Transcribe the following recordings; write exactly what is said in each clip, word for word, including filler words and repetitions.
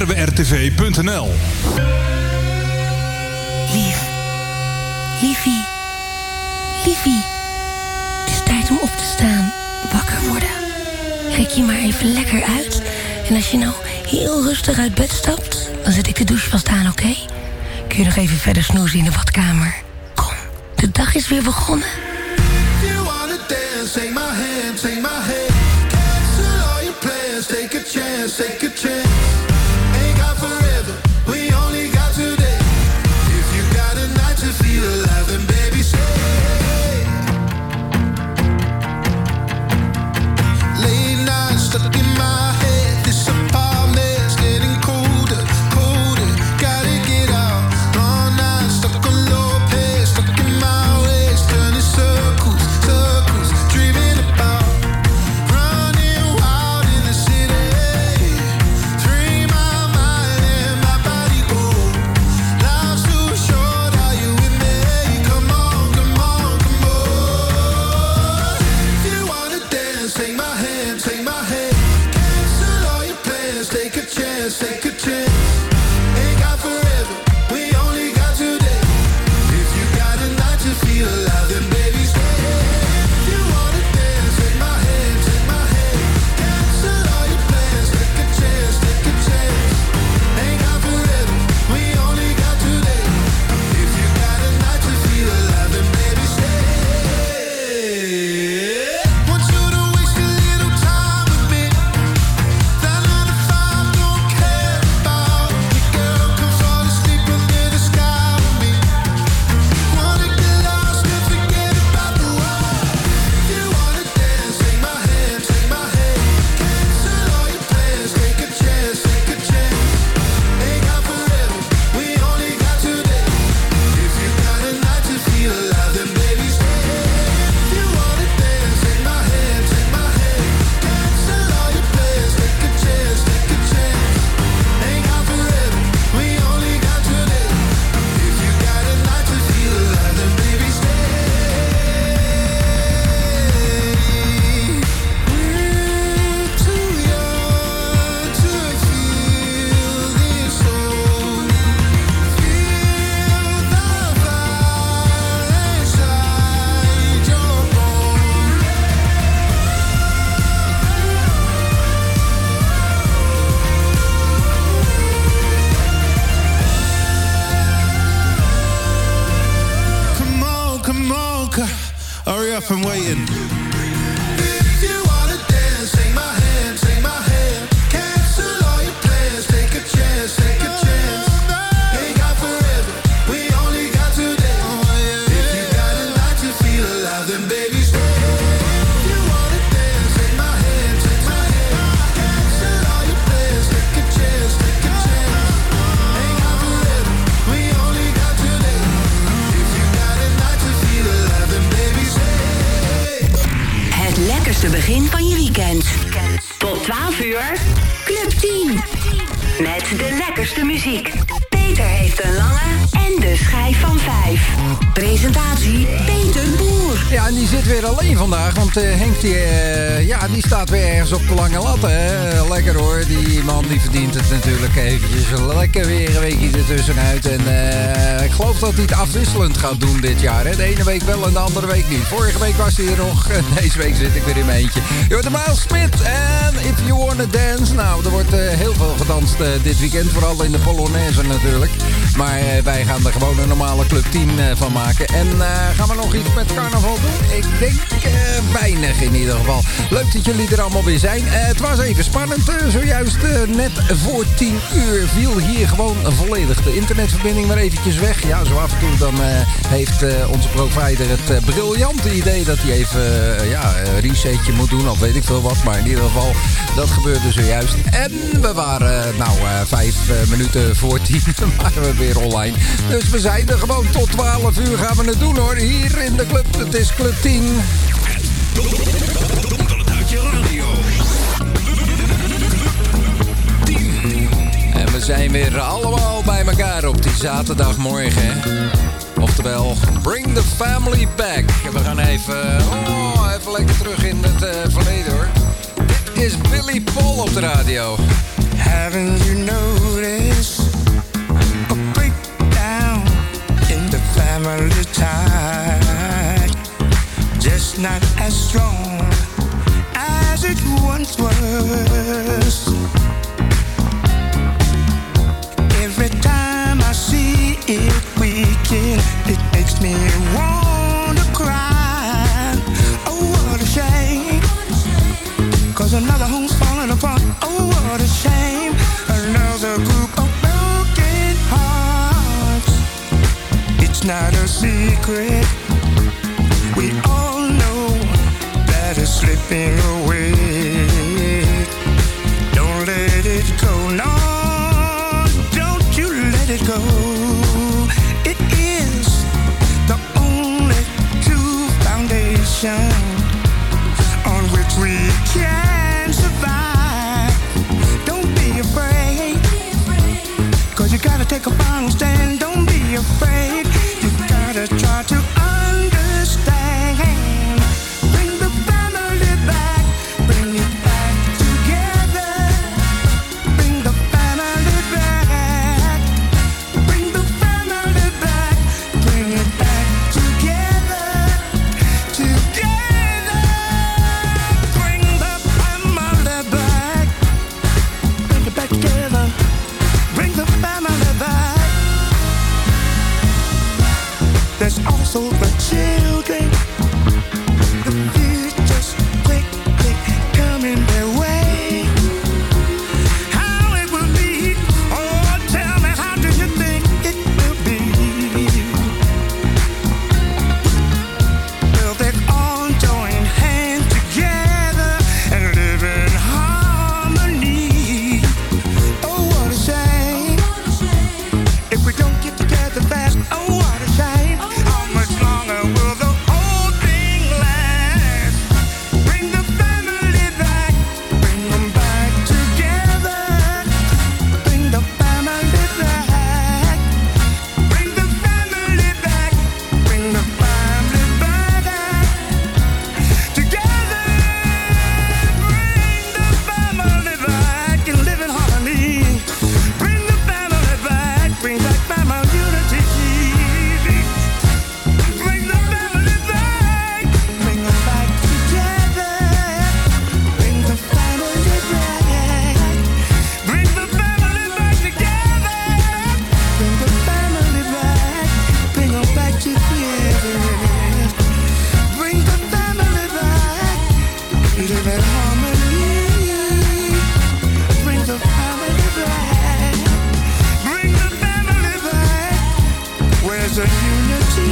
r w r t v punt n l. Lief. Liefie. Liefie. Het is tijd om op te staan. Wakker worden. Rek je maar even lekker uit. En als je nou heel rustig uit bed stapt, dan zet ik de douche vast aan, oké? Okay? Kun je nog even verder snoezen in de badkamer? Kom, de dag is weer begonnen. You wanna dance, take my hand, take my hand. Cancel all your plans, take a chance, take a chance. Ain't got forever, we only got today. If you got a night to feel alive, then baby say. Late night stuck in my head, this apartment's getting colder, colder. Gotta get out, long night stuck on low pace, stuck in my ways, turning circles, circles, dreaming about running wild in the city. Free my mind and my body go. Life's too short, are you with me? Come on, come on, come on. If you wanna dance, take my hand, take my hand. Cancel all your plans, take a chance, take a chance. Ain't got forever, we only got today. If you got a night to feel alive, then baby stay. If you wanna dance, take my hand, take my hand. Cancel all your plans, take a chance, take a chance. Ain't got forever, we only got today. If you got a night to feel alive, then baby stay. Want you to waste a little time with me. That nine to five don't care about me, girl. Come fall asleep under the sky with me. Wanna get lost and forget about the world. If you wanna dance, take my hand, take my hand. Cancel all your plans, take a chance, take a chance. Ain't got forever, we only got today. If you got a night to feel alive, then baby stay. If you wanna dance, take my hand, take my hand. Cancel all your plans, take a chance, take a chance. Ain't got forever, we only got today. If you got a night to feel alive, then baby stay. We're too young to feel this old. Feel the fire inside your bones. Come on, come on, c- hurry up, I'm waiting. If you wanna dance, take my hand, take my hand. Cancel all your plans, take a chance, take a chance. Ain't got forever, we only got today. If you got a night to feel alive, then baby stay. If you wanna dance, take my hand, take my hand. Cancel all your plans, take a chance, take a chance. Ain't got forever, we only got today. If you got a night to feel alive, then baby stay. Het lekkerste begin van je weekend. Tot twaalf uur, Club tien. Met de lekkerste muziek. Peter heeft een lange en de schijf van vijf. Presentatie Peter Boer. Ja, en die zit weer alleen vandaag, want uh, Henk die, uh, ja, die staat weer ergens op de lange lat, hè. Lekker hoor, die man die verdient het natuurlijk eventjes. Lekker weer een weekje ertussenuit. En uh, ik geloof dat hij het afwisselend gaat doen dit jaar, hè. De ene week wel en de andere week niet. Vorige week was hij er nog, deze week zit ik weer in mijn eentje. Je hoort de Miles Smith en If You Wanna Dance. Nou, er wordt uh, heel veel gedanst uh, dit weekend, vooral in de Polonaise natuurlijk. Maar uh, wij gaan er gewoon een normale Club tien uh, van maken. En uh, gaan we nog iets met carnaval doen? Ik denk uh, weinig in ieder geval. Leuk dat jullie er allemaal weer zijn. Uh, het was even spannend. Uh, zojuist uh, net voor tien uur viel hier gewoon volledig de internetverbinding maar eventjes weg. Ja, zo af en toe dan uh, heeft uh, onze provider het uh, briljante idee dat hij even uh, ja, een resetje moet doen. Of weet ik veel wat. Maar in ieder geval, dat gebeurde zojuist. En we waren uh, nou uh, vijf uh, minuten voor tien waren we weer online. Dus we zijn er gewoon tot twaalf uur gaan we het doen hoor. Hier in de club. Het is Club tien. Onder het uitje radio. En we zijn weer allemaal bij elkaar op die zaterdagmorgen. Hè? Oftewel, bring the family back. We gaan even, oh, even lekker terug in het uh, verleden hoor. Dit is Billy Paul op de radio. Haven't you noticed? strong as it once was. Every time I see it weaken, it makes me want to cry. Oh, what a shame, 'cause another home's falling apart. Oh, what a shame, another group of broken hearts. It's not a secret, we all know that it's slipping away. Don't let it go, no, don't you let it go. It is the only true foundation on which we can survive. Don't be afraid, 'cause you gotta take a final stand. Don't be afraid, you gotta try to understand. Bring the family back, bring it back together. Bring the family back, bring the family back, bring it back together, together. Bring the family back, bring it back together. Bring the family back. There's also the children, the future's quickly coming their way. How it will be, oh, tell me, how do you think it will be? Well, they've all joined hands together and live in harmony. Oh, what a shame, if we don't get together fast. Oh, what a shame, how much longer will the whole thing last? Bring the family back, bring them back together. Bring the family back, bring the family back, bring the family back together. Bring the family back and live in harmony. Bring the family back, bring back family unity. Bring the family back, bring them back together. Bring the family back, bring the family back together. Bring the family back, bring them back together. Bring the family back, live in harmony. Bring the family back, bring the family back. Where's the unity?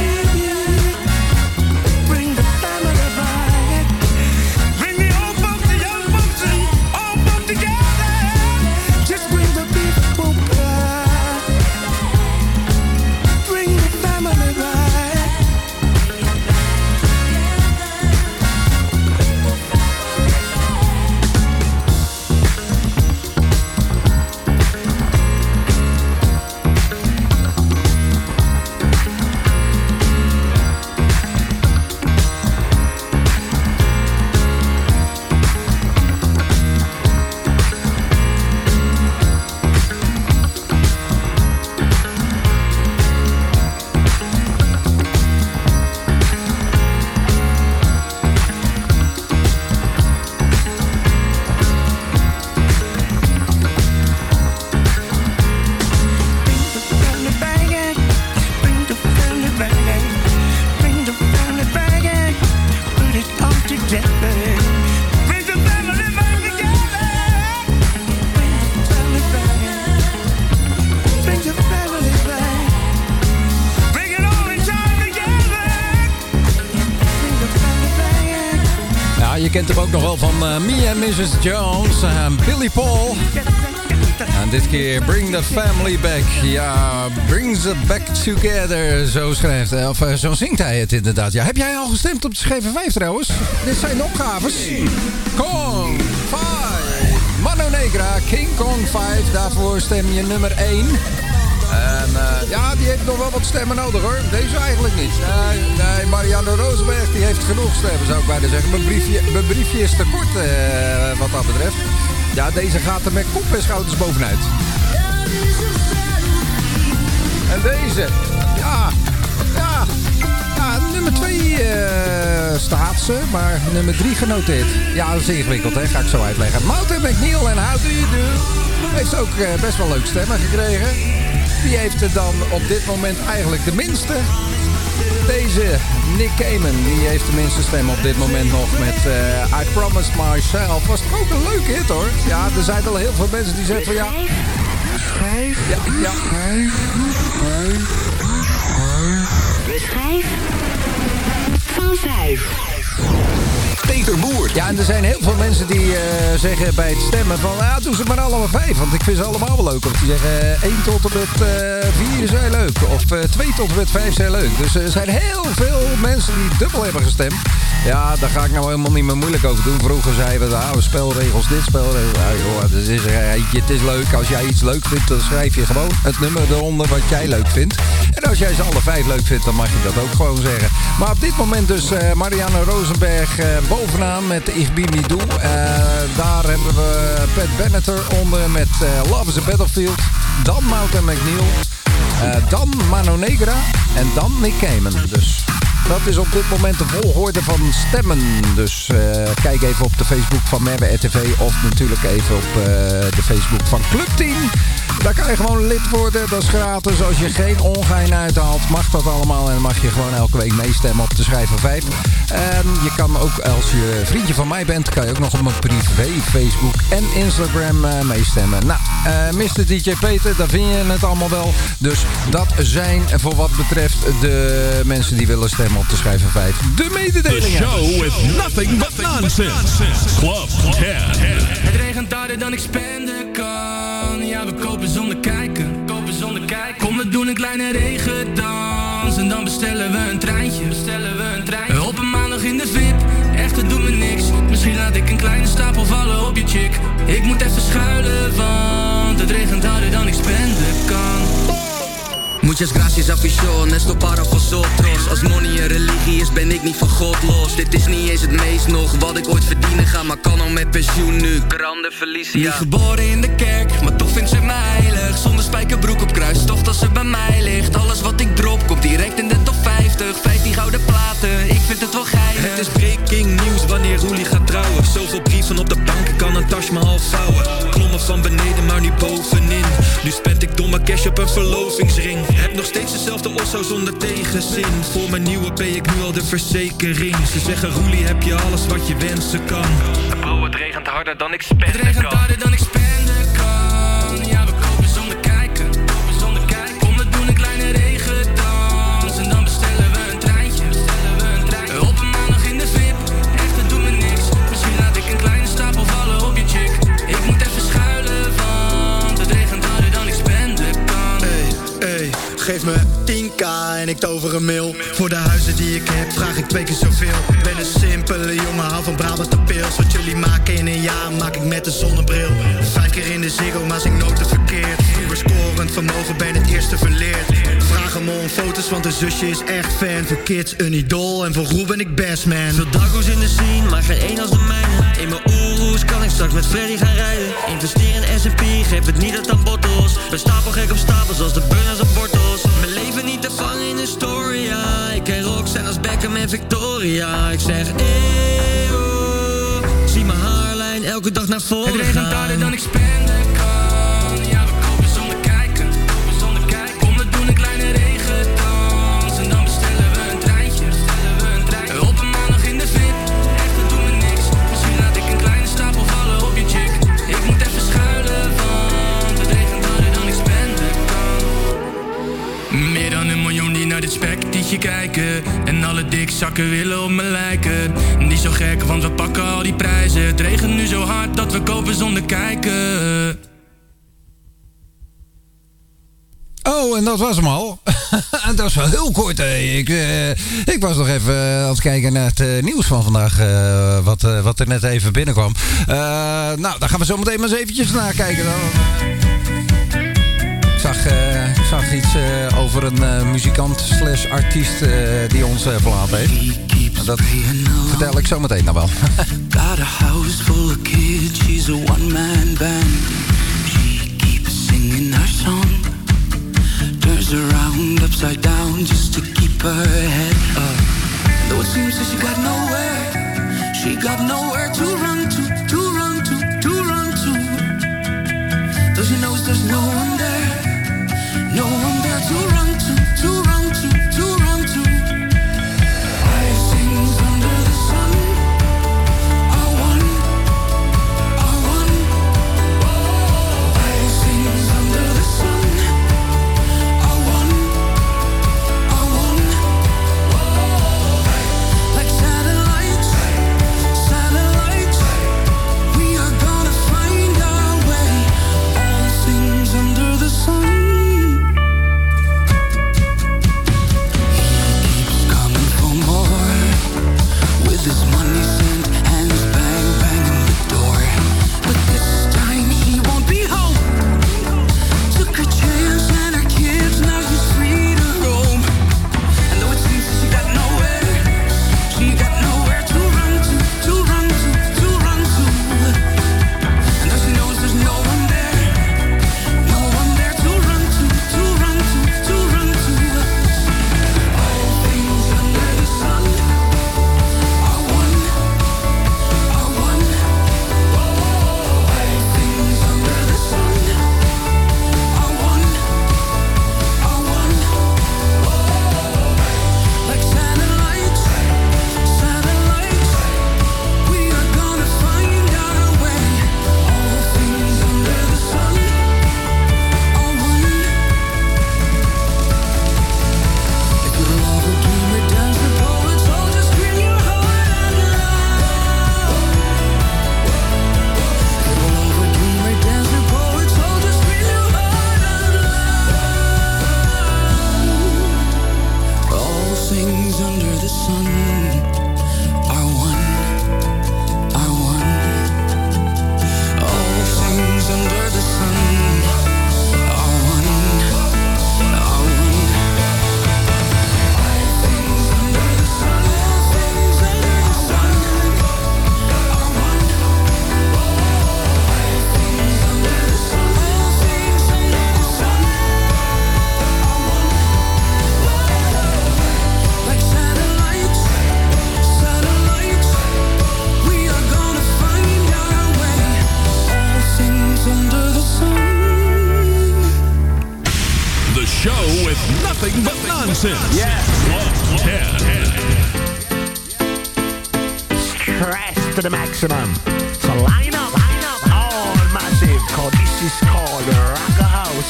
Bring the family back. Bring the old folks, the young folks, and all folks together. Just bring the people back. Bring the family back. Bring the family back, bring the family back, put it all together. Bring the family back together. Bring the family back, bring the family back. Bring it all in time together. Bring the family back. Ja, je kent hem ook nog wel van uh, Me and missus Jones, uh, Billy Paul. En dit keer Bring the Family Back. Ja, brings it back together. Zo schrijft hij, of uh, zo zingt hij het inderdaad. Ja, heb jij al gestemd op de Schreven vijf trouwens? Dit zijn de opgaves. Kong vijf. Mano Negra, King Kong vijf. Daarvoor stem je nummer één. En uh, ja, die heeft nog wel wat stemmen nodig hoor. Deze eigenlijk niet. Nee, nee Mariano Rosenberg die heeft genoeg stemmen zou ik bijna zeggen. Mijn briefje, mijn briefje is te kort uh, wat dat betreft. Ja, deze gaat er met kop en schouders bovenuit. En deze. Ja, ja, ja nummer twee uh, staat ze, maar nummer drie genoteerd. Ja, dat is ingewikkeld, hè? Ga ik zo uitleggen. Mountain McNeil en How Do You Do heeft ook uh, best wel leuk stemmen gekregen. Die heeft er dan op dit moment eigenlijk de minste. Deze Nick Cayman, die heeft de minste stem op dit moment nog met uh, I Promised Myself. Was toch ook een leuke hit, hoor. Ja, er zijn al heel veel mensen die zeggen van ja... Schijf. Ja, ja. Beschrijf van vijf. Peter Boer. Ja, en er zijn heel veel mensen die uh, zeggen bij het stemmen van... ja, doe ze maar allemaal vijf, want ik vind ze allemaal wel leuk. Of die zeggen uh, één tot en met vier is heel leuk. Of uh, twee tot en met vijf is heel leuk. Dus er zijn heel veel mensen die dubbel hebben gestemd. Ja, daar ga ik nou helemaal niet meer moeilijk over doen. Vroeger zeiden we, ah, spelregels, dit spelregels. Ja, joh, het is, het is leuk. Als jij iets leuk vindt, dan schrijf je gewoon het nummer eronder wat jij leuk vindt. En als jij ze alle vijf leuk vindt, dan mag je dat ook gewoon zeggen. Maar op dit moment dus uh, Marianne Rosenberg uh, bovenaan met Ich Bin Wie Du. Uh, daar hebben we Pat Bennett onder met uh, Love is a Battlefield. Dan Mountain McNeil. Uh, dan Mano Negra. En dan Nick Cayman. Dus... dat is op dit moment de volgorde van stemmen. Dus uh, kijk even op de Facebook van Merwe R T V. Of natuurlijk even op uh, de Facebook van Club tien. Daar kan je gewoon lid worden. Dat is gratis. Als je geen ongein uithaalt, mag dat allemaal. En dan mag je gewoon elke week meestemmen op de Schrijver vijf. En je kan ook, als je vriendje van mij bent, kan je ook nog op mijn privé Facebook en Instagram uh, meestemmen. Nou, uh, mister D J Peter, daar vind je het allemaal wel. Dus dat zijn voor wat betreft de mensen die willen stemmen op de Schrijver vijf. De mededelingen. The show with nothing but nonsense. Club ten. Het regent harder dan ik spenden kan. Ja, we kopen zonder kijken. Kopen zonder kijken. Kom, we doen een kleine regendans. En dan bestellen we een treintje. Bestellen we een treintje. Op een maandag in de V I P. Echt, het doet me niks. Misschien laat ik een kleine stapel vallen op je chick. Ik moet even schuilen, want het regent harder dan ik spenden kan. Muchas gracias afición, esto para vosotros. Als money een religie is, ben ik niet van God los. Dit is niet eens het meest nog wat ik ooit verdienen ga, maar kan al met pensioen nu. Grande Felicia. Niet geboren in de kerk, maar toch vindt ze mij heilig. Zonder spijkerbroek op kruis, toch als ze bij mij ligt. Alles wat ik drop, komt direct in de top vijftig. vijftien gouden platen, ik vind het wel geinig. Het is breaking news wanneer Roelie gaat trouwen. Zoveel brieven op de bank, ik kan een tas maar half vouwen. Klommen van beneden, maar nu bovenin. Nu spend ik domme cash op een verlovingsring. Heb nog steeds dezelfde osso zonder tegenzin. Voor mijn nieuwe P ik nu al de verzekering. Ze zeggen Roelie, heb je alles wat je wensen kan. Bro, het regent harder dan ik spenden kan. Het regent harder dan ik spenden kan. Ja, we kopen zonder kijken. Kopen zonder kijken. Kom, we doen een kleine regendans. En dan bestellen we een treintje. Bestellen we een treintje. Op een maandag in de V I P. Echt, het doet me niks. Misschien laat ik een kleine stapel vallen op je chick. Ik moet even schuilen, want het regent harder dan ik spenden kan. Hey, hey. Geef me tien k en ik tover een mil. Voor de huizen die ik heb vraag ik twee keer zoveel. Ben een simpele jongen, hou van Brabant de pils. Wat jullie maken in een jaar maak ik met een zonnebril. Vijf keer in de Ziggo, maar zing nooit te verkeerd. Vroeger scorend vermogen, ben het eerste verleerd. Vraag hem om foto's, want de zusje is echt fan. Voor kids een idool en voor Roel ben ik best man. Veel daggoes in de scene, maar geen één als de mijne. In mijn oeroes kan ik straks met Freddy gaan rijden. Investeer in S en P, geef het niet uit aan bottles. Ben stapel gek op stapels als de burners op wortels. Mijn leven niet te vangen in een story, ja. Ik ken rock zijn als Beckham en Victoria. Ik zeg eeuw, zie mijn haarlijn elke dag naar voren gaan. Het regent harder dan ik spenden kan. Ja, we kopen zonder kijken. Kopen zonder kijken. Kom, we doen een kleine regendans. En dan bestellen we een treintje. Bestellen we een treintje. Op een maandag in de V I P. Echt, het doet me niks. Misschien laat ik een kleine stapel vallen op je chick. Ik moet even schuilen, want het regent harder dan ik spenden kan. Meer dan een miljoen die naar dit spektietje kijken. En alle dikzakken willen op me lijken. Niet zo gek, want we pakken al die prijzen. Het regent nu zo hard dat we kopen zonder kijken. Oh, en dat was hem al. Dat was wel heel kort. Hè. Ik, uh, ik was nog even uh, aan het kijken naar het uh, nieuws van vandaag. Uh, wat, uh, wat er net even binnenkwam. Uh, nou, daar gaan we zo meteen maar eens eventjes naar kijken. Dan. Ik zag, uh, ik zag iets uh, over een uh, muzikant slash artiest uh, die ons uh, verlaten heeft. Dat vertel ik zo meteen nog wel. Got a house full of kids, she's a one-man band. She keeps singing her song. Turns around upside down just to keep her head up. Though it seems that she got nowhere, she got nowhere to run to, to run to, to run to. Though she knows there's no one there, no one there to run to, to run to, to run to. All things under the sun are one, are one. All things under the sun are one, are one. Like satellites, satellites, we are gonna find our way. All things under the sun. Coming for more with his money sent, hands bang banging the door. But this time he won't be home. Took her chance and her kids, now he's free to roam. And though it seems that she got nowhere, she got nowhere to run to, to run to, to run to. And though she knows there's no one there, no one there to run to, to run to, to run to. All things under the sun are one, are one. All things under the sun are one, are one. Like satellites, satellites, we are gonna find our way. All things under the sun are one. If you're a lover, dreamer, dancer, poet, soldier, scream your heart out loud. If you're a lover, dreamer, dancer, poet, soldier, scream your heart out loud. All things under the sun are one, are one. All things under the sun are one, are one. All things under the sun, all things under the sun are one. All things under the sun, all things under the sun are one. Like satellites, satellites, we are gonna find our way. All things under the sun. The show with nothing but nonsense. Yeah. Club ten. Stress to the maximum. So line up, line up, all massive. Cause this is called Rocker House.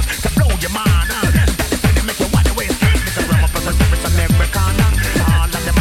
All of them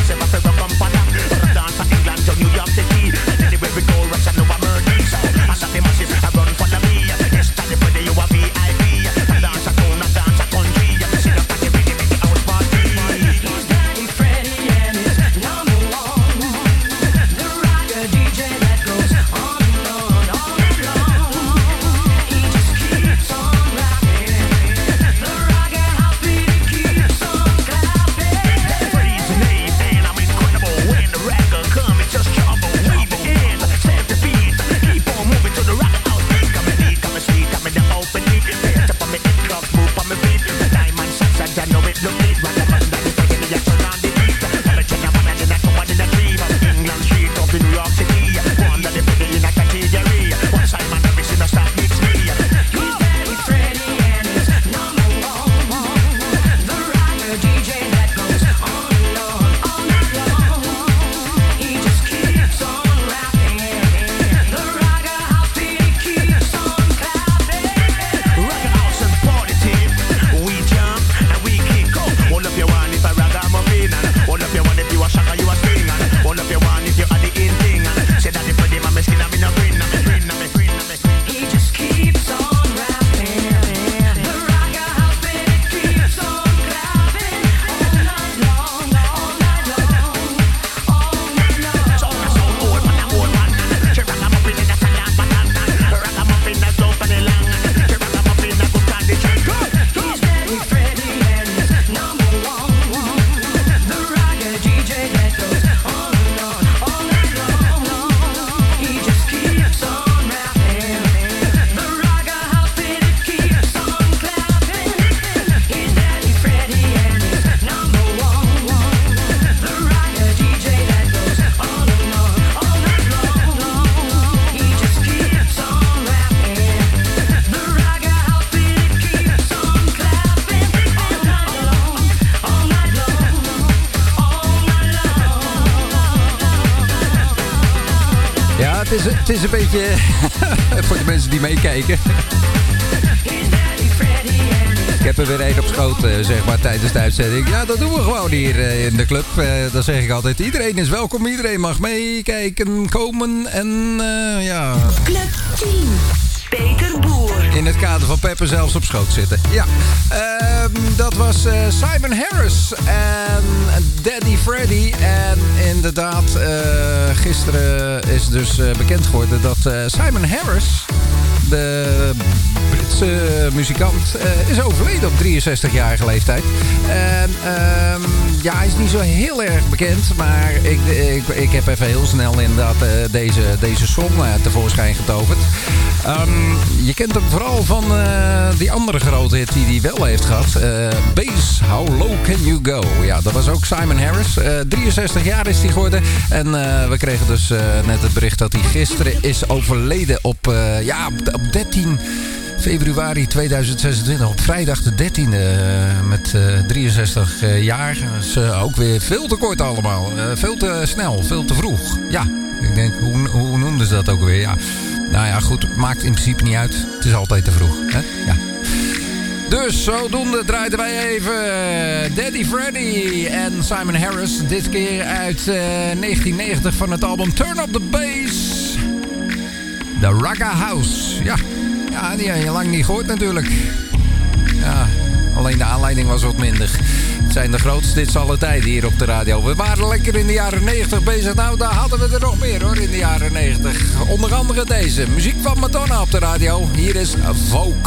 het, is, het is een beetje... voor de mensen die meekijken. Ik heb er weer één op schoot, uh, zeg maar, tijdens de uitzending. Ja, dat doen we gewoon hier uh, in de club. Uh, dan zeg ik altijd, iedereen is welkom. Iedereen mag meekijken, komen en uh, ja... Club tien. Peter Boer. In het kader van Pepper zelfs op schoot zitten. Ja, uh, dat was uh, Simon Harris en Daddy Freddy. En inderdaad, uh, gisteren is dus uh, bekend geworden dat uh, Simon Harris, de Britse muzikant, uh, is overleden op drieënzestigjarige leeftijd. En uh, ja, hij is niet zo heel erg bekend, maar ik, ik, ik heb even heel snel inderdaad uh, deze, deze song uh, tevoorschijn getoverd. Um, je kent hem vooral van uh, die andere grote hit die hij wel heeft gehad. Uh, Bass, How Low Can You Go? Ja, dat was ook Simon Harris. Uh, drieënzestig jaar is hij geworden. En uh, we kregen dus uh, net het bericht dat hij gisteren is overleden op, uh, ja, op dertien februari tweeduizend zesentwintig. Op vrijdag de dertiende uh, met uh, drieënzestig uh, jaar. Dat is uh, ook weer veel te kort allemaal. Uh, veel te snel, veel te vroeg. Ja, ik denk, hoe, hoe noemden ze dat ook weer? Ja. Nou ja, goed, maakt in principe niet uit. Het is altijd te vroeg, hè? Ja. Dus zodoende draaiden wij even Daddy Freddy en Simon Harris. Dit keer uit uh, negentien negentig van het album Turn Up The Bass. The Ragga House. Ja, ja, die heb je lang niet gehoord natuurlijk. Ja, alleen de aanleiding was wat minder. Het zijn de grootste hits aller tijden hier op de radio. We waren lekker in de jaren negentig bezig. Nou, daar hadden we er nog meer hoor, in de jaren negentig. Onder andere deze. Muziek van Madonna op de radio. Hier is Vogue.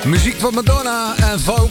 Muziek van Madonna en Vogue.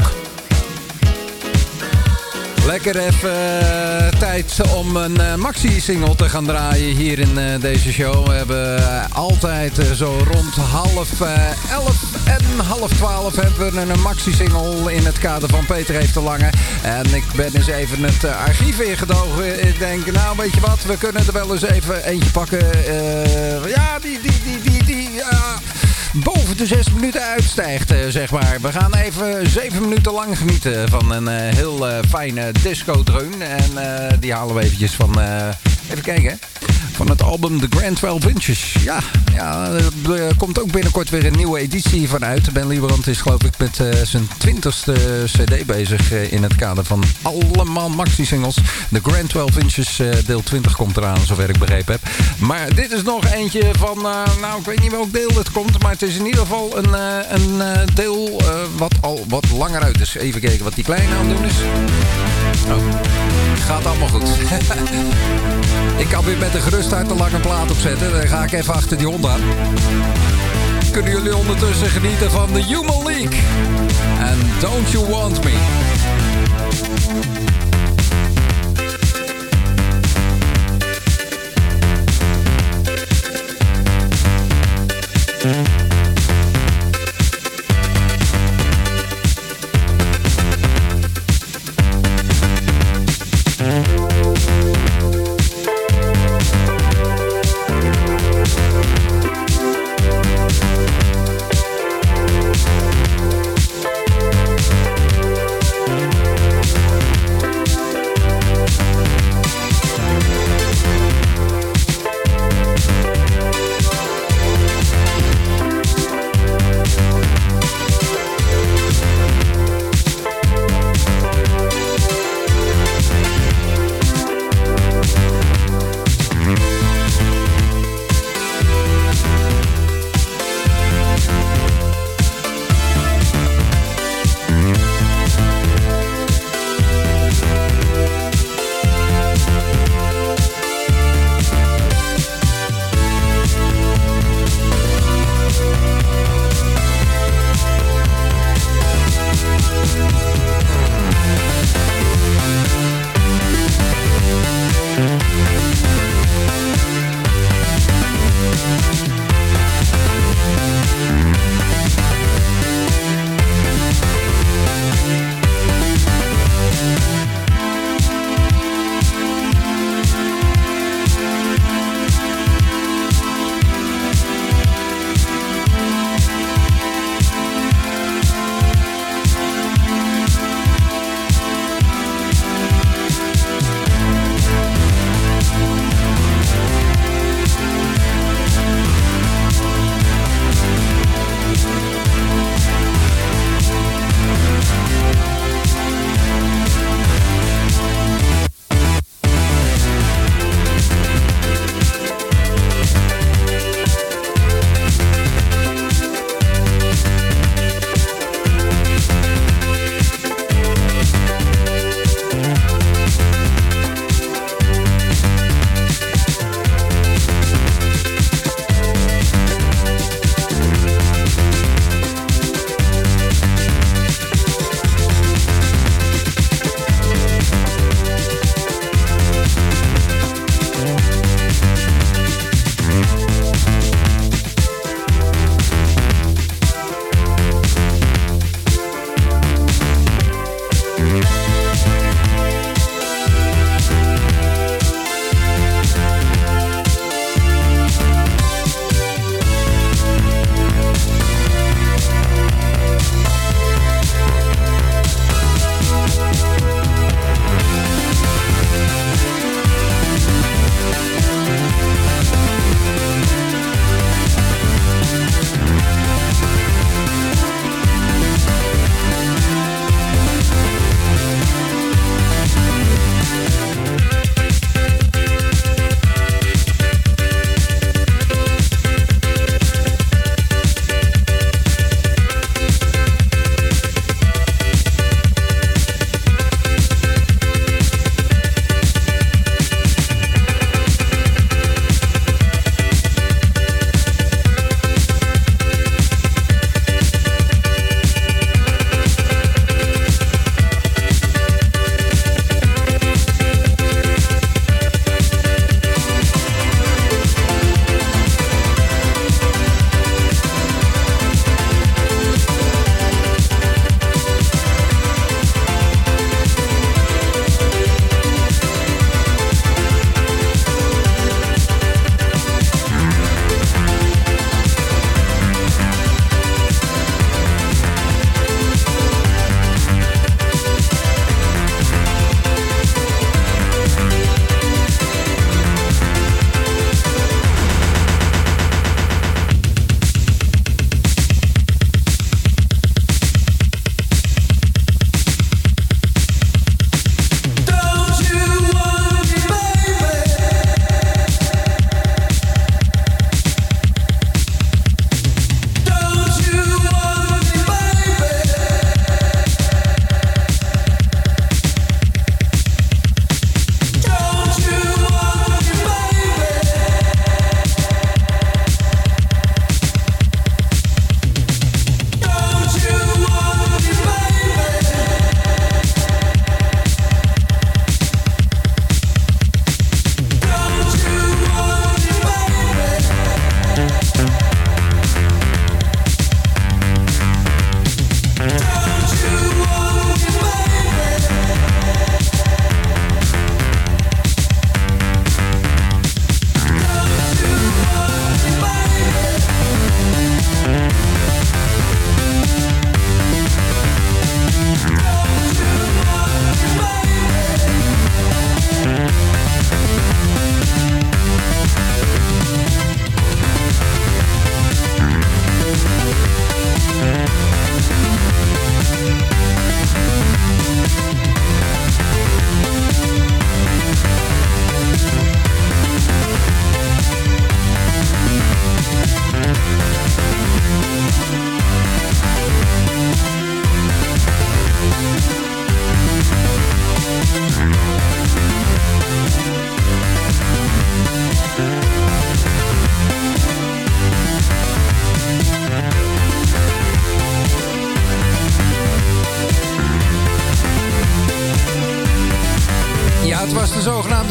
Lekker even uh, tijd om een uh, maxi-single te gaan draaien hier in uh, deze show. We hebben uh, altijd uh, zo rond half uh, elf en half twaalf hebben we een maxi-single in het kader van Peter heeft de Lange. En ik ben eens even het uh, archief ingedogen. Ik denk, nou weet je wat, we kunnen er wel eens even eentje pakken. Uh, ja, die, die, die, die, die, uh, boven de zes minuten uitstijgt, uh, zeg maar. We gaan even zeven minuten lang genieten van een uh, heel uh, fijne disco-dreun. En uh, die halen we eventjes van, uh, even kijken, van het album The Grand twaalf Inches. Ja, ja, er komt ook binnenkort weer een nieuwe editie van uit. Ben Lieberand is geloof ik met uh, zijn twintigste cd bezig uh, in het kader van allemaal maxi-singles. The Grand twaalf Inches uh, deel twintig komt eraan, zover ik begrepen heb. Maar dit is nog eentje van, uh, nou ik weet niet welk deel het komt, maar het is in ieder geval een, uh, een uh, deel uh, wat al wat langer uit is. Even kijken wat die kleine aan het doen is. Oh, gaat allemaal goed. Ik kan weer met een gerust hart een lange plaat opzetten. Dan ga ik even achter die hond aan. Kunnen jullie ondertussen genieten van de Human League. En Don't You Want Me.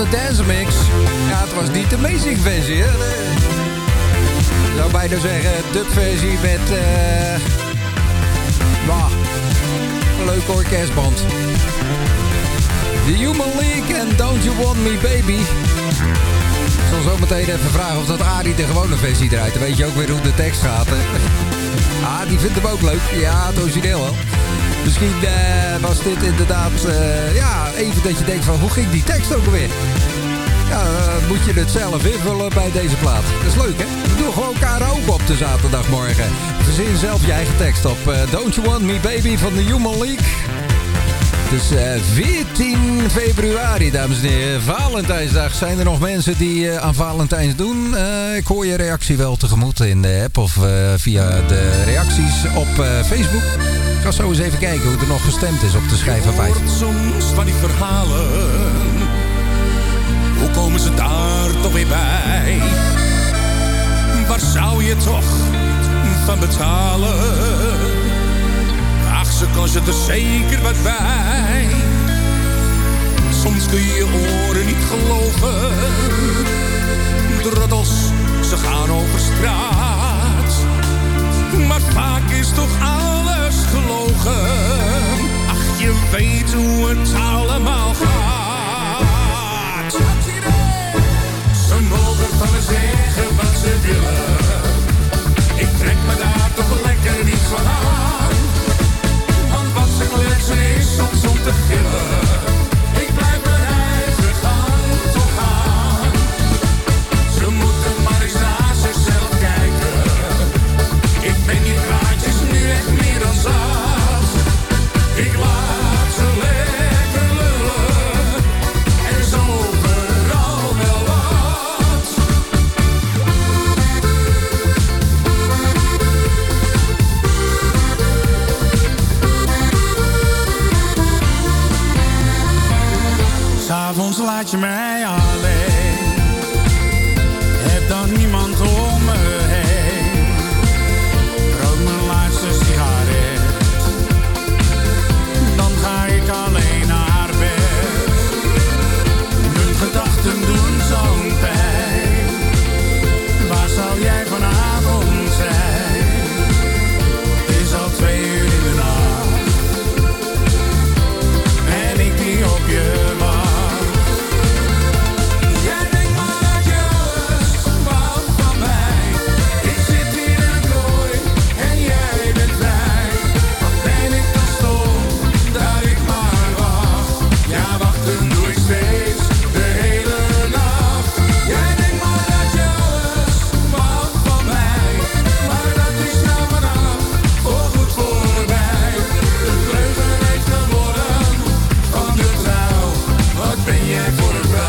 Dance Mix. Ja, het was niet de Amazing versie, hè. Ik zou bijna zeggen, dubversie met... Uh, bah, een leuke orkestband. The Human League en Don't You Want Me Baby. Ik zal zo meteen even vragen of dat Arie de gewone versie draait. Dan weet je ook weer hoe de tekst gaat. Hè? Ah, die vindt hem ook leuk. Ja, het origineel wel. Misschien uh, was dit inderdaad... Uh, ja, even dat je denkt van, hoe ging die tekst ook alweer? Ja, uh, moet je het zelf invullen bij deze plaat. Dat is leuk, hè? We doen gewoon karaoke op de zaterdagmorgen. Verzin zelf je eigen tekst op uh, Don't You Want Me Baby van de Human League. Het is uh, veertien februari, dames en heren. Valentijnsdag. Zijn er nog mensen die uh, aan Valentijns doen? Uh, ik hoor je reactie wel tegemoet in de app of uh, via de reacties op uh, Facebook. Ik ga zo eens even kijken hoe er nog gestemd is op de schijf van vijf. Soms van die verhalen. Hoe komen ze daar toch weer bij? Waar zou je toch van betalen? Ach, ze kost er zeker wat bij. Soms kun je je oren niet geloven. De roddels, ze gaan over straat. Maar vaak is toch alles gelogen. Ach, je weet hoe het allemaal gaat. Ze mogen van me zeggen wat ze willen. Ik trek me daar toch lekker niet van aan. Want wat ze kletsen is soms om te gillen. Ik blijf mijn eigen gang toch gaan. Ze moeten maar eens naar zichzelf kijken. Ik ben die praatjes nu echt meer dan zat. Ik laat ze lekker lullen. Er is overal wel wat. S'avonds laat je mij alleen. Heb dan niemand om me heen. Rook mijn laatste sigaret. Dan ga ik alleen naar bed. Mijn gedachten doen zo'n pijn. Waar zal jij vanavond zijn? Het is al twee uur in de nacht. En ik die op je wacht. Jij denkt maar dat je alles wou van mij. Ik zit hier in een kooi en jij bent vrij. Wat ben ik dan stom dat ik maar wacht. Ja, wachten doe ik steeds de hele nacht. Jij denkt maar dat je alles wou van mij. Maar dat is nou vanaf voorgoed voorbij. De leugen heeft gewonnen van de trouw. Wat ben jij voor een vrouw?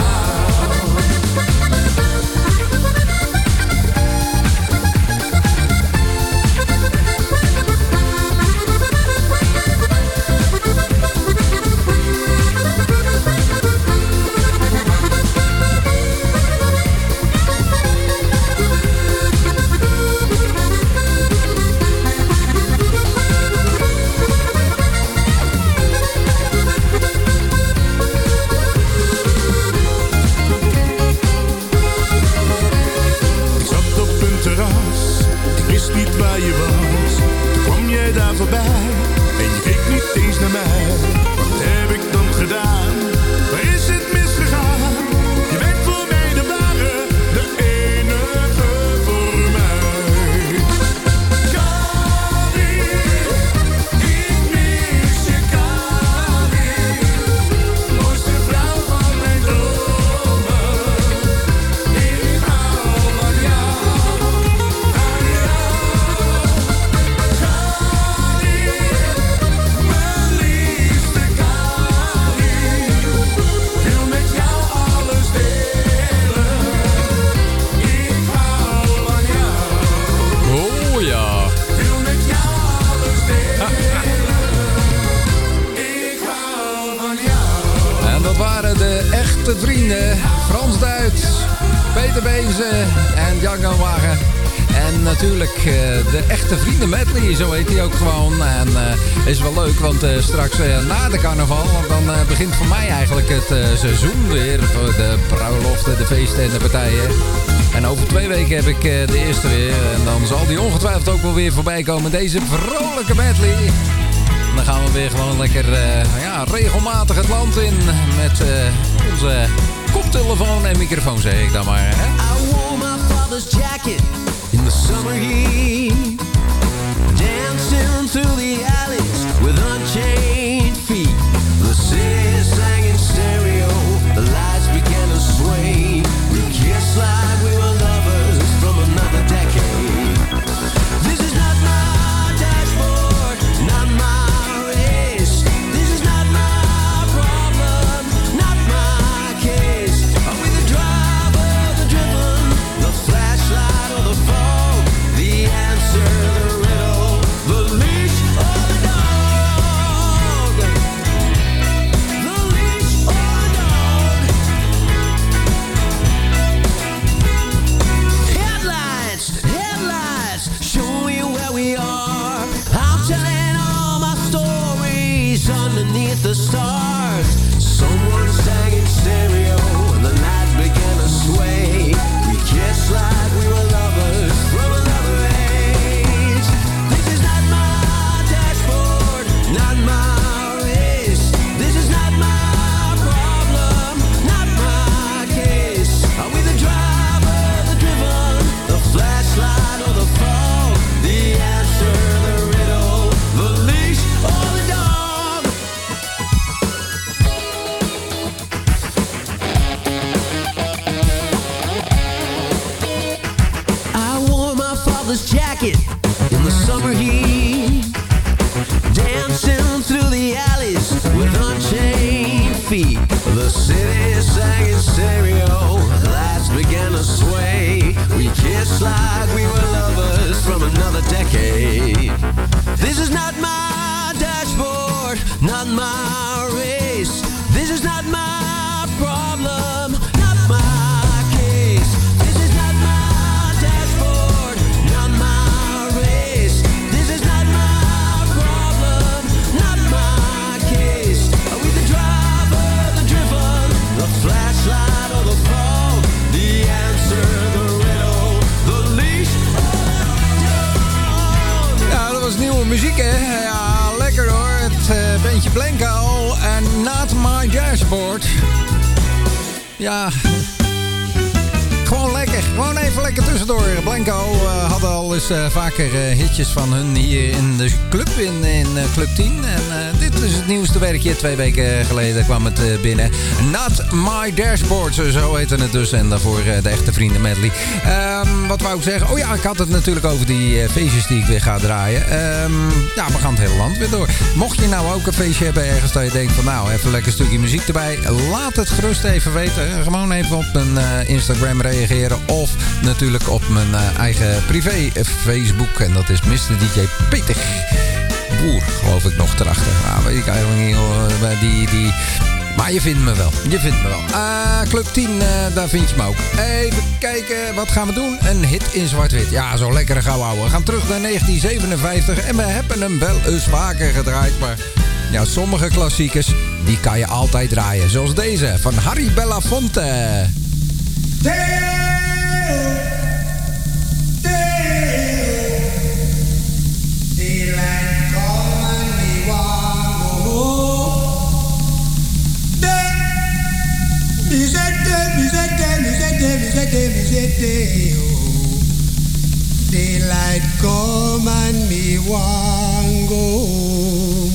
Ik zat op een terras, ik wist niet waar je was. Toen kwam jij daar voorbij en je keek niet eens naar mij. Wat heb ik dan gedaan? Waar is het misgegaan? Je bent voor mij de ware, de enige voor mij. Kali, ik mis je Kali. Mooiste vrouw van mijn dromen. Ik hou van jou, van jou. Kali, mijn liefste Kali. Wil met jou alles delen. Ik hou van jou. Oh ja. Wil met jou alles delen. Ik hou van jou. En dat waren de echte vrienden. Frans Duits, Peter Beense en Django Wagen. En natuurlijk uh, de echte vrienden medley, zo heet hij ook gewoon. En uh, is wel leuk, want uh, straks uh, na de carnaval, dan uh, begint voor mij eigenlijk het uh, seizoen weer. De bruiloften, de feesten en de partijen. En over twee weken heb ik uh, de eerste weer. En dan zal die ongetwijfeld ook wel weer voorbij komen. Deze vrolijke medley. En dan gaan we weer gewoon lekker uh, ja, regelmatig het land in. Met uh, onze koptelefoon en microfoon, zeg ik dan maar. Hè? I wore my father's jacket in the summer heat, dancing through the alleys with unchained feet. The city sang in stereo, the lights began to sway. We kissed like we were lovers from another decade. This is not my dashboard, not my race. This is not my problem, not my case. Are we the driver, the driven, the flashlight or the fog? The answer, the riddle, the leash or the dog? The leash or the dog? Headlights, headlights, show me where we are. I'm telling all my stories underneath the stars. Someone sang in stereo and the night began to sway. We kissed like we were lovers from another age. This is not my dashboard, not my race. This is not my problem, not my case. Are we the driver, the driven, the flashlight or the fog? The answer, the riddle, the leash or the dog? I wore my father's jacket in the summer heat, dancing through the alleys with unchained feet. The city sang in stereo, lights began to sway. We kissed like we were lovers from another decade. This is not my dashboard, not my race. This is not my problem, not my case. This is not my dashboard, not my race. This is not my problem, not my case. Are we the driver, the driven, the flashlight or the fog? The answer, the riddle, the leash or the dog? Ja, dat was nieuwe muziek, hè? Ja, lekker hoor. Het uh, bandje Blanco en Not My Dashboard. Ja, gewoon lekker. Gewoon even lekker tussendoor. Blanco uh, hadden al eens uh, vaker uh, hitjes van hun hier in de club, in, in uh, Club tien. En uh, dit is het nieuwste werkje. Twee weken geleden kwam het uh, binnen. Not My Dashboard, zo heette het dus. En daarvoor uh, de echte vrienden medley. Um, wat wou ik zeggen? Oh ja, ik had het natuurlijk over die uh, feestjes die ik weer ga draaien. Um, ja, we gaan het hele land weer door. Mocht je nou ook een feestje hebben ergens dat je denkt van nou, even een lekker stukje muziek erbij. Laat het gerust even weten. Gewoon even op mijn uh, Instagram reageren. Of natuurlijk op mijn uh, eigen privé Facebook. En dat is mister D J Peter Boer, geloof ik nog erachter. Nou, weet ik eigenlijk niet. Uh, die, die... Maar je vindt me wel. Je vindt me wel. Uh, Club tien, uh, daar vind je me ook. Even kijken, wat gaan we doen? Een hit in zwart-wit. Ja, zo lekkere gauw ouwe. We gaan terug naar negentien zevenenvijftig. En we hebben hem wel eens vaker gedraaid. Maar ja, sommige klassiekers, die kan je altijd draaien. Zoals deze, van Harry Belafonte. Daylight come and me want go home.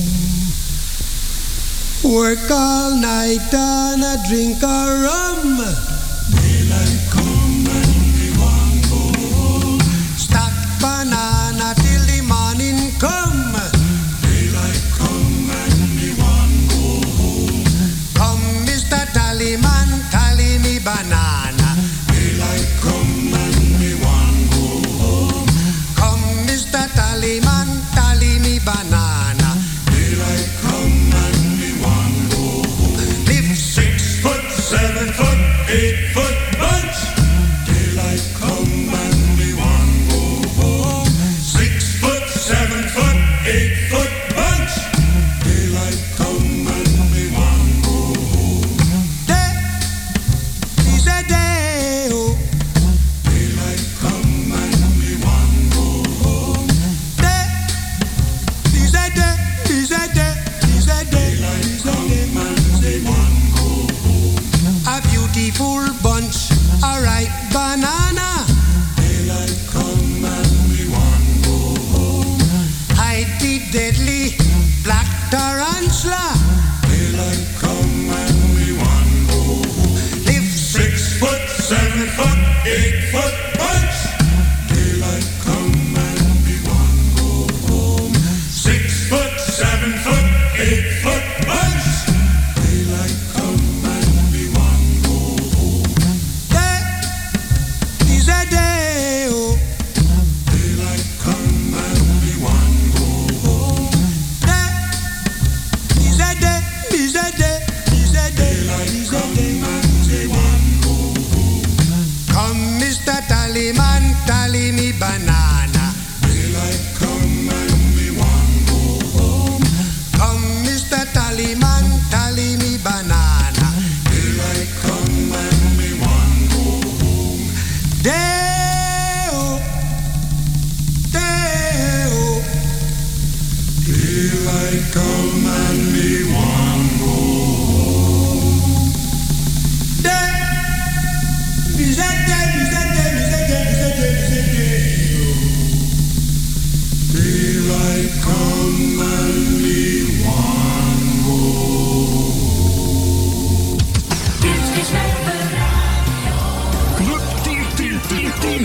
Work all night and a drink a rum. Daylight come and me want go home. Stack banana till the morning come. Daylight come and me want go home. Come Mister Tallyman, tally me banana. Daylight come and me want go home. Come Mister Tallyman, tally me banana. Daylight come and me want go home. Live six foot, seven foot, eight foot bunch. Daylight come and me want go full bunch, a ripe banana. Daylight come and we want go home. Hide the deadly black tarantula. Daylight come and we want go home. Live six foot, seven foot, eight foot bunch. Daylight come and we want go home. Six foot, seven foot, eight foot bunch. Daylight come and we want go home. Day is a day, oh. Daylight come and we want go home. Day is a day, is a day, is a day. Daylight come and we want go home. Come, Mister Tallyman, tally me banana. Daylight come and we want go home. Come, Mister Tallyman, tally me banana. Daylight come and we want go home. Day-o, day-o. Daylight come and we want go home. Day, is that day, is that day, is that day, is that day, is that day. Daylight come and we want go home. Dit is mijn radio. Club tien tien tien tien.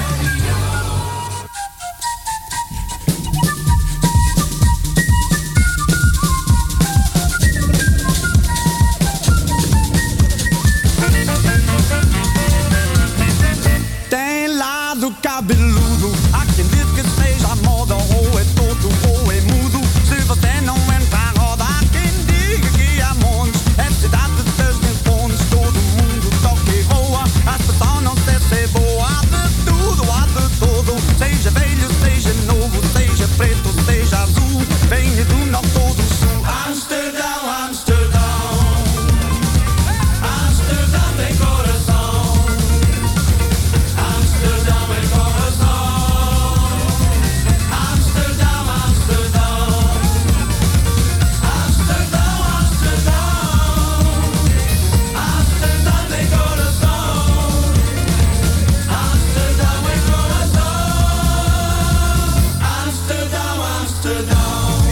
Tem lado cabeludo, acredito que seja moda ou é todo ou é mudo. Se você não entra na roda, quem diga que há montes. É cidade de três mil pontos, todo mundo toca e voa. A expressão não sei se é boa, há de tudo, há de todo. Seja velho, seja novo, seja preto, seja azul. Venha do norte ou do sul. Amsterdão, Amsterdão. Amsterdão tem coração. Amsterdão é coração. Amsterdão, Amsterdão. Amsterdão, Amsterdão. Amsterdão tem coração. Amsterdão é coração. Amsterdão, Amsterdão.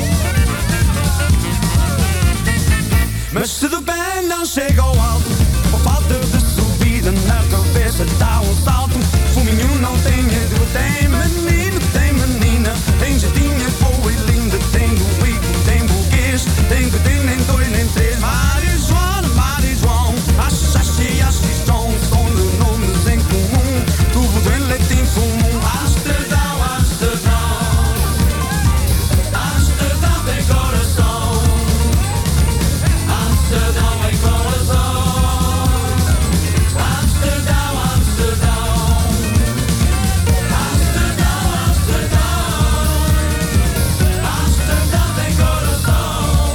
Mas se de bem não chega ao alto, por falta de subida na cabeça dá um salto. Fuminho não tem medo, tem menino, tem menina. Tem jeitinha boa e linda, tem doido, tem burguês. Tem que ter nem dois nem três. Maria Joana, Maria João. Acho, acho e acho que estão. São de nomes em comum. Tudo em latim comum. Amsterdão, Amsterdão. Amsterdão tem coração. Amsterdão é coração. Amsterdão, Amsterdão. Amsterdão, Amsterdão. Amsterdão tem coração.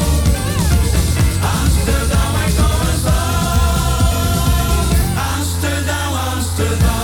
Amsterdão é coração. Amsterdão, Amsterdão.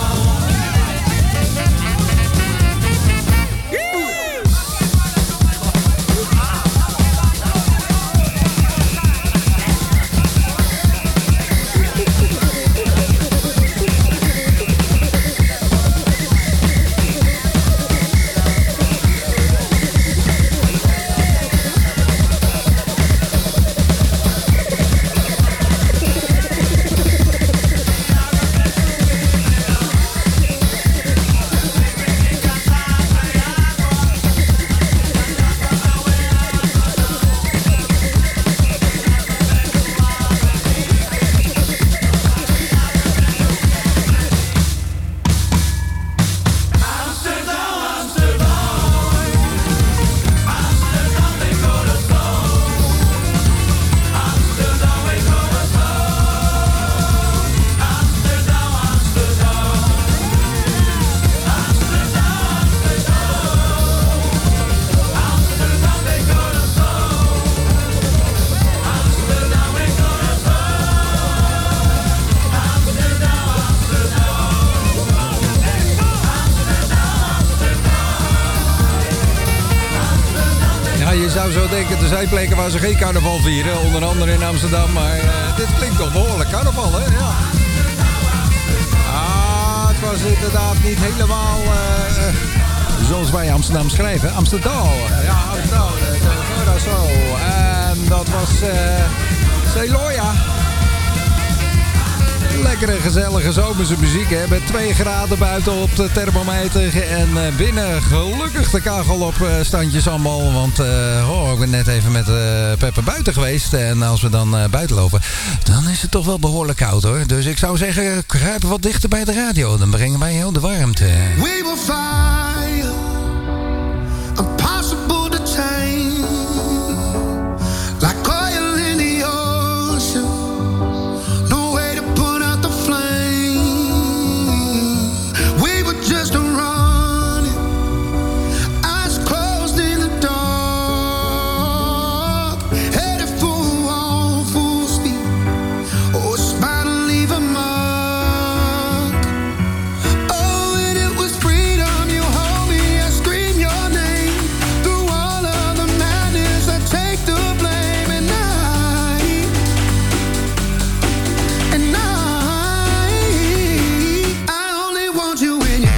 zou zo denken, er zijn plekken waar ze geen carnaval vieren. Onder andere in Amsterdam. Maar uh, dit klinkt toch behoorlijk carnaval, hè? Ja. niet helemaal uh, zoals wij Amsterdam schrijven. Amsterdam. Ja, Amsterdam. Uh, zo. En dat was uh, Celoja. Lekkere, gezellige zomerse muziek, hè. Met twee graden buiten op de thermometer. En uh, binnen gelukkig de kachel op uh, standjes allemaal. Want uh, oh, ik ben net even met uh, Pepper buiten geweest. En als we dan uh, buiten lopen, dan is het toch wel behoorlijk koud, hoor. Dus ik zou zeggen, kruipen wat dichter bij de radio. Dan brengen wij heel de warmte. We will fire, impossible to tame, like oil in the ocean. Just a running, eyes closed in the dark, headed for a wall full speed. Oh, it's about to leave a mark. Oh, and it was freedom. You hold me, I scream your name. Through all of the madness, I take the blame. And I, and I, I only want you in your.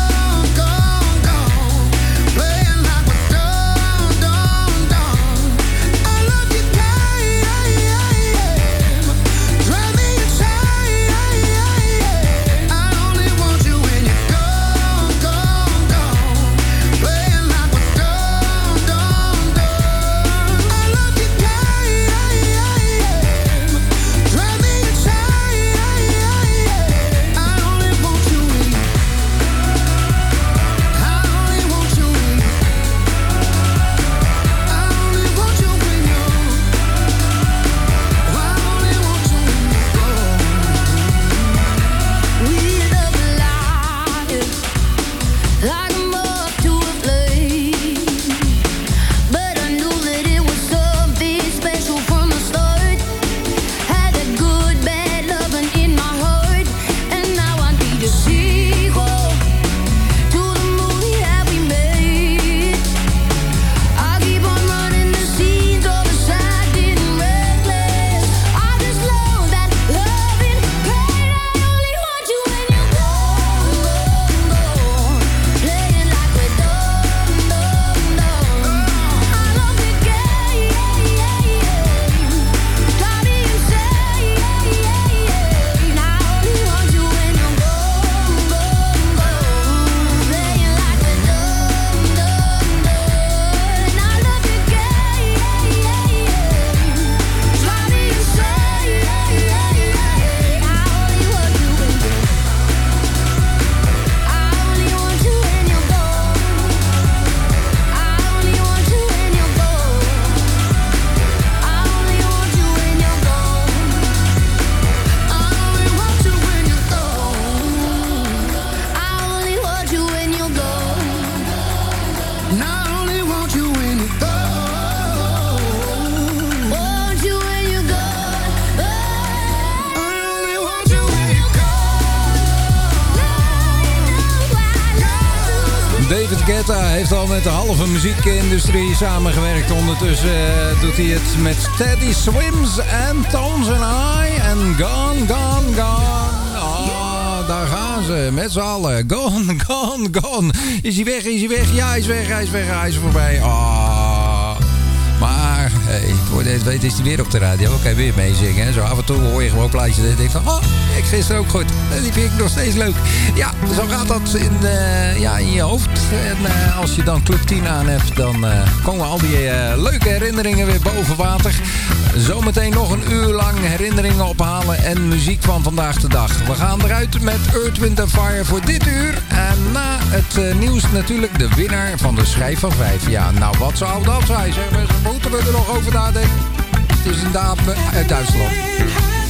Heeft al met de halve muziekindustrie samengewerkt. Ondertussen uh, doet hij het met Teddy Swims en Tones and I. En Gone, Gone, Gone. Oh, daar gaan ze. Met z'n allen. Gone, gone, gone. Is hij weg, is hij weg? Ja, hij is weg, hij is weg, hij is voorbij. Oh. Maar, hey, voor dit weet is hij weer op de radio. Kan je weer meezingen. Zo af en toe hoor je gewoon plaatjes. En denk van, oh, ik gisteren ook goed. Die vind ik nog steeds leuk. Ja, zo gaat dat in, uh, ja, in je hoofd. En uh, als je dan Club tien aan hebt, dan uh, komen al die uh, leuke herinneringen weer boven water. Zometeen nog een uur lang herinneringen ophalen en muziek van vandaag de dag. We gaan eruit met Earth, Wind and Fire voor dit uur. En na het uh, nieuws natuurlijk de winnaar van de schijf van vijf. Ja, nou wat zou dat zijn? Zeg, moeten we er nog over nadenken? Het is een dame uit Duitsland.